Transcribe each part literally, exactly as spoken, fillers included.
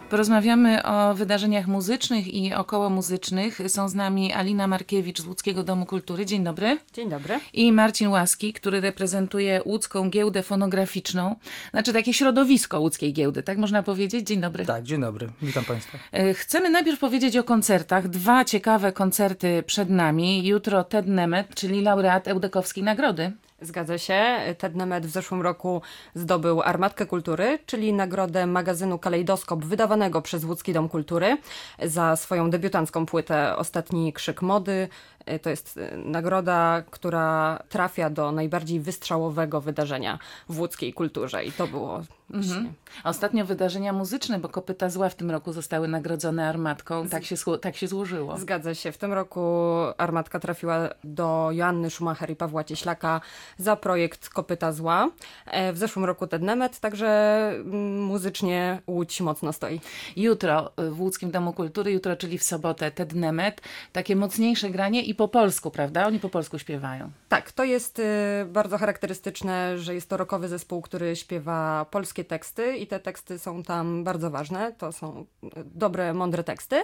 Porozmawiamy o wydarzeniach muzycznych i okołomuzycznych. Są z nami Alina Markiewicz z Łódzkiego Domu Kultury. Dzień dobry. Dzień dobry. I Marcin Łaski, który reprezentuje Łódzką Giełdę Fonograficzną. Znaczy takie środowisko Łódzkiej Giełdy, tak można powiedzieć? Dzień dobry. Tak, dzień dobry. Witam Państwa. Chcemy najpierw powiedzieć o koncertach. Dwa ciekawe koncerty przed nami. Jutro Ted Nemeth, czyli laureat Ełdekowskiej Nagrody. Zgadza się. Ted Nemeth w zeszłym roku zdobył Armatkę Kultury, czyli nagrodę magazynu Kalejdoskop wydawanego przez Łódzki Dom Kultury za swoją debiutancką płytę Ostatni Krzyk Mody. To jest nagroda, która trafia do najbardziej wystrzałowego wydarzenia w łódzkiej kulturze i to było właśnie... Mhm. Ostatnio wydarzenia muzyczne, bo Kopyta Zła w tym roku zostały nagrodzone Armatką. Tak się, tak się złożyło. Zgadza się. W tym roku Armatka trafiła do Joanny Schumacher i Pawła Cieślaka za projekt Kopyta Zła. W zeszłym roku Ted Nemeth, także muzycznie Łódź mocno stoi. Jutro w Łódzkim Domu Kultury, jutro, czyli w sobotę Ted Nemeth. Takie mocniejsze granie i po polsku, prawda? Oni po polsku śpiewają. Tak, to jest y, bardzo charakterystyczne, że jest to rockowy zespół, który śpiewa polskie teksty i te teksty są tam bardzo ważne. To są dobre, mądre teksty.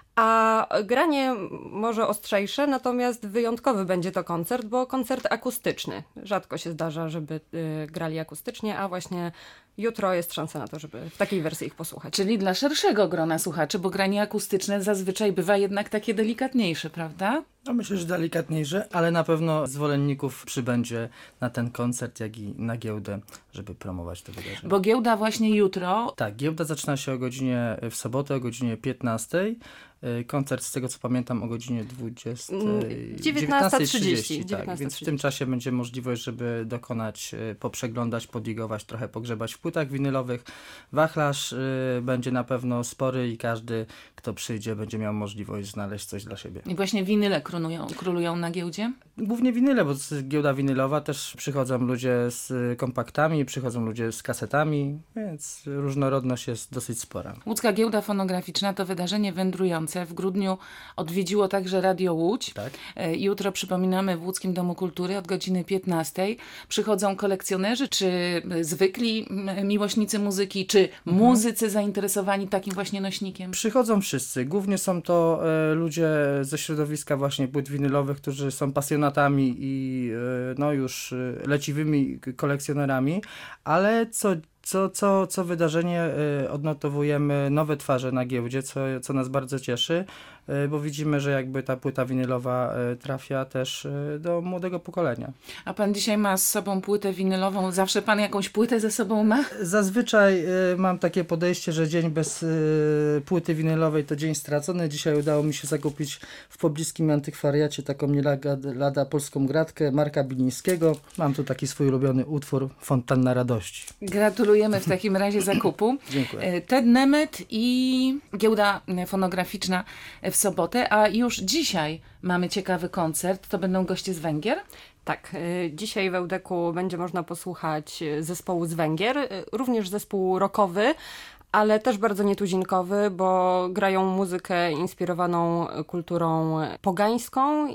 A granie może ostrzejsze, natomiast wyjątkowy będzie to koncert, bo koncert akustyczny. Rzadko się zdarza, żeby y, grali akustycznie, a właśnie jutro jest szansa na to, żeby w takiej wersji ich posłuchać. Czyli dla szerszego grona słuchaczy, bo granie akustyczne zazwyczaj bywa jednak takie delikatniejsze, prawda? No myślę, że delikatniejsze, ale na pewno zwolenników przybędzie na ten koncert, jak i na giełdę, żeby promować to wydarzenie. Bo giełda właśnie jutro. Tak, giełda zaczyna się o godzinie, w sobotę o godzinie piętnastej. Koncert, z tego co pamiętam, o godzinie dwudziestej dziewiętnasta trzydzieści. Tak, więc w tym czasie będzie możliwość, żeby dokonać, poprzeglądać, podigować, trochę pogrzebać w płytach winylowych. Wachlarz y, będzie na pewno spory i każdy, kto przyjdzie, będzie miał możliwość znaleźć coś dla siebie. I właśnie winyle królują, królują na giełdzie? Głównie winyle, bo to jest giełda winylowa, też przychodzą ludzie z kompaktami, przychodzą ludzie z kasetami, więc różnorodność jest dosyć spora. Łódzka Giełda Fonograficzna to wydarzenie wędrujące. W grudniu odwiedziło także Radio Łódź. Tak. Jutro przypominamy w Łódzkim Domu Kultury od godziny piętnastej. Przychodzą kolekcjonerzy, czy zwykli miłośnicy muzyki, czy mhm. muzycy zainteresowani takim właśnie nośnikiem? Przychodzą wszyscy. Głównie są to e, ludzie ze środowiska właśnie płyt winylowych, którzy są pasjonatami i e, no już e, leciwymi kolekcjonerami, ale co Co, co, co wydarzenie y, odnotowujemy nowe twarze na giełdzie, co, co nas bardzo cieszy, y, bo widzimy, że jakby ta płyta winylowa y, trafia też y, do młodego pokolenia. A pan dzisiaj ma z sobą płytę winylową? Zawsze pan jakąś płytę ze sobą ma? Zazwyczaj y, mam takie podejście, że dzień bez y, płyty winylowej to dzień stracony. Dzisiaj udało mi się zakupić w pobliskim antykwariacie taką nie lada, lada polską gratkę Marka Bilińskiego. Mam tu taki swój ulubiony utwór Fontanna Radości. Gratuluję. Dziękujemy w takim razie zakupu. Dziękuję. Ted Nemeth i Giełda Fonograficzna w sobotę, a już dzisiaj mamy ciekawy koncert. To będą goście z Węgier? Tak, dzisiaj w Ełdeku będzie można posłuchać zespołu z Węgier, również zespół rockowy, ale też bardzo nietuzinkowy, bo grają muzykę inspirowaną kulturą pogańską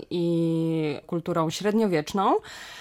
i kulturą średniowieczną.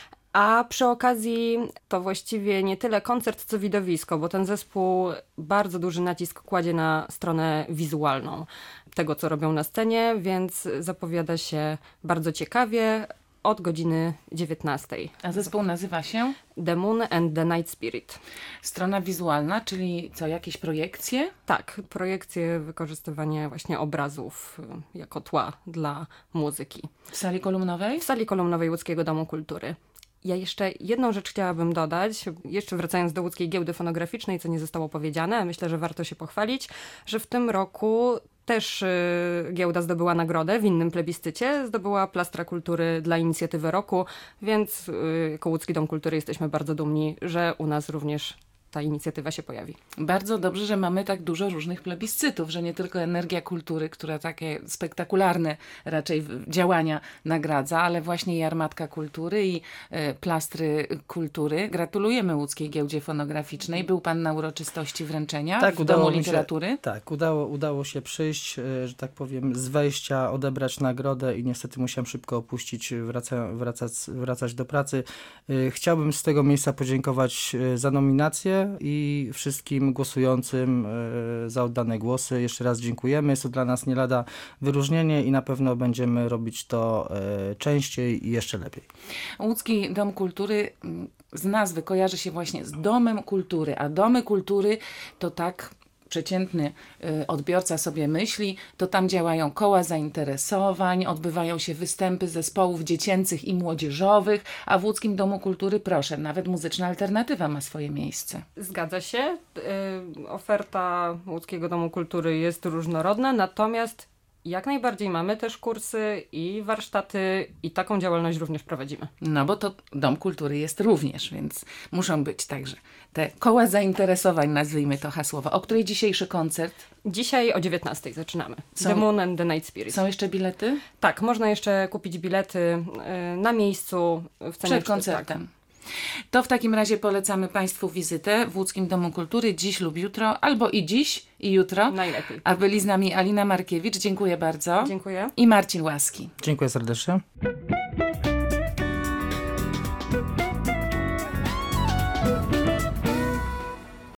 A przy okazji to właściwie nie tyle koncert, co widowisko, bo ten zespół bardzo duży nacisk kładzie na stronę wizualną tego, co robią na scenie, więc zapowiada się bardzo ciekawie od godziny dziewiętnastej. A zespół nazywa się? The Moon and the Night Spirit. Strona wizualna, czyli co, jakieś projekcje? Tak, projekcje, wykorzystywanie właśnie obrazów jako tła dla muzyki. W sali kolumnowej? W sali kolumnowej Łódzkiego Domu Kultury. Ja jeszcze jedną rzecz chciałabym dodać, jeszcze wracając do Łódzkiej Giełdy Fonograficznej, co nie zostało powiedziane, myślę, że warto się pochwalić, że w tym roku też y, giełda zdobyła nagrodę w innym plebiscycie, zdobyła Plastra Kultury dla inicjatywy roku, więc y, jako Łódzki Dom Kultury jesteśmy bardzo dumni, że u nas również ta inicjatywa się pojawi. Bardzo dobrze, że mamy tak dużo różnych plebiscytów, że nie tylko Energia Kultury, która takie spektakularne raczej działania nagradza, ale właśnie i Armatka Kultury i y, Plastry Kultury. Gratulujemy Łódzkiej Giełdzie Fonograficznej. Był pan na uroczystości wręczenia tak, w Domu się, Literatury? Tak, udało, udało się przyjść, y, że tak powiem, z wejścia, odebrać nagrodę i niestety musiałem szybko opuścić, wraca, wracać, wracać do pracy. Y, chciałbym z tego miejsca podziękować y, za nominację Tobie i wszystkim głosującym e, za oddane głosy. Jeszcze raz dziękujemy. Jest to dla nas nie lada wyróżnienie i na pewno będziemy robić to e, częściej i jeszcze lepiej. Łódzki Dom Kultury mm, z nazwy kojarzy się właśnie z Domem Kultury, a Domy Kultury to tak przeciętny y, odbiorca sobie myśli, to tam działają koła zainteresowań, odbywają się występy zespołów dziecięcych i młodzieżowych, a w Łódzkim Domu Kultury, proszę, nawet muzyczna alternatywa ma swoje miejsce. Zgadza się. Y, Oferta Łódzkiego Domu Kultury jest różnorodna, natomiast jak najbardziej mamy też kursy i warsztaty i taką działalność również prowadzimy. No bo to Dom Kultury jest również, więc muszą być także te koła zainteresowań, nazwijmy to hasłowo. O której dzisiejszy koncert? Dzisiaj o dziewiętnastej zaczynamy. Są- The Moon and the Night Spirit. Są jeszcze bilety? Tak, można jeszcze kupić bilety y, na miejscu w cenie Przed koncertem. To w takim razie polecamy Państwu wizytę w Łódzkim Domu Kultury dziś lub jutro, albo i dziś, i jutro. Tak, najlepiej. A byli z nami Alina Markiewicz, dziękuję bardzo. Dziękuję. I Marcin Łaski. Dziękuję serdecznie.